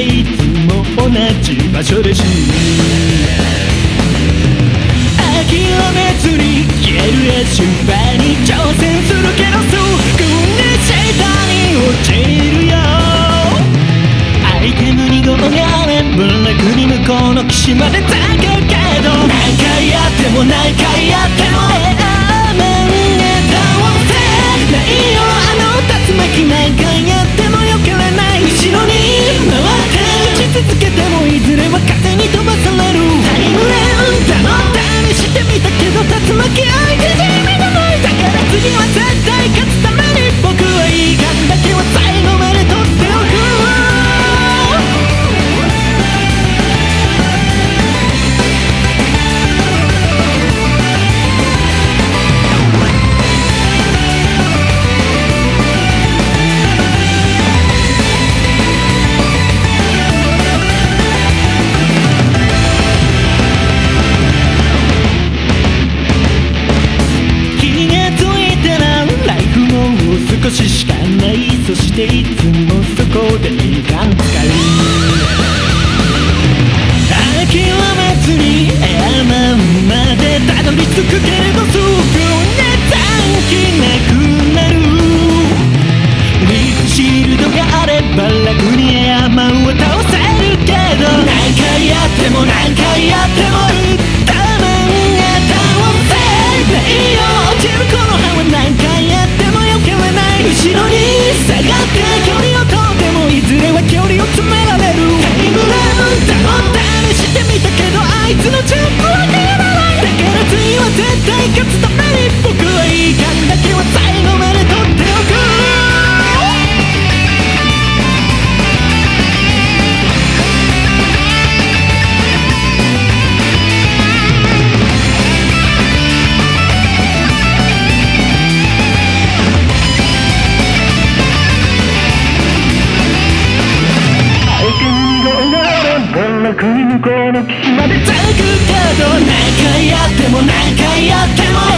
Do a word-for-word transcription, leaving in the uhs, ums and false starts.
していつも同じ場所でし諦めずに消えるや瞬間に挑戦するけどすぐに下に落ちるよアイテムに号がれぶらくに向こうの岸まで高いけど何回やっても何回やってもエアーメンへ倒せないよあの竜巻何回やっても避けられない後ろに回って打ち続けてもいずれは風に飛ばされるタイムレーンでも試してみたけど竜巻相手じゃ意味がないだから次は絶対勝つために僕はいい感だけは最後まで取っておく少ししかないそしていつもそこで時間使う諦めずにエアマンまでたどり着くけれどすぐに短気なくなるリーフシールドがあれば楽にエアマンを倒せるけど何回やっても何回やってもウルトラマンが倒せないよ落ちるこの葉は何回やっても避けられない後ろに下がって距離を取ってもいずれは距離を詰められるタイムラウンドも試してみたけどあいつのジャンプは変わらないだから次は絶対勝つために僕はいい感だけは最後まで取っておく向こうの岸まで続くけど何回やっても何回やっても